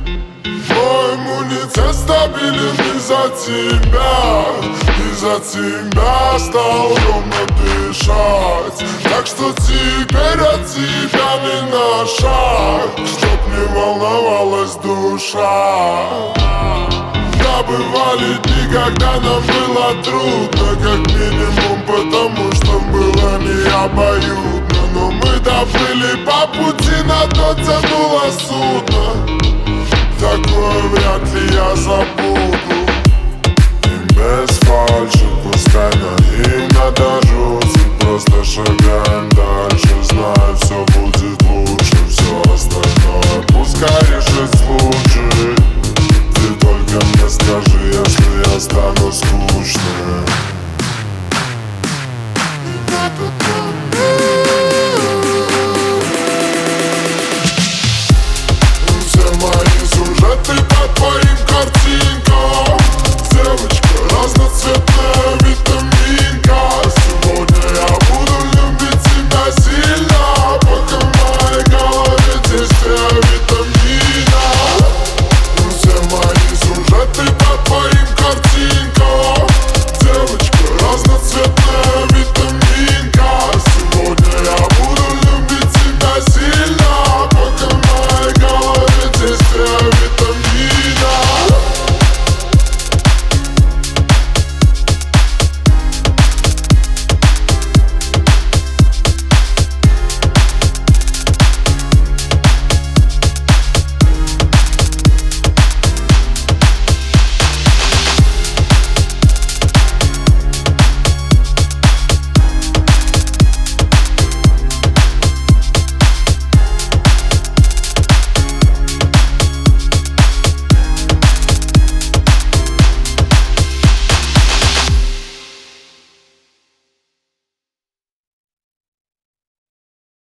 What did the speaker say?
Мой иммунитет стабилен из-за тебя. Из-за тебя стал ровно дышать. Так что теперь от тебя не на шаг, чтоб не волновалась душа. Да, бывали дни, когда нам было трудно, как минимум потому, что было необоюдно. Но мы доплыли по пути, на то тянуло судно.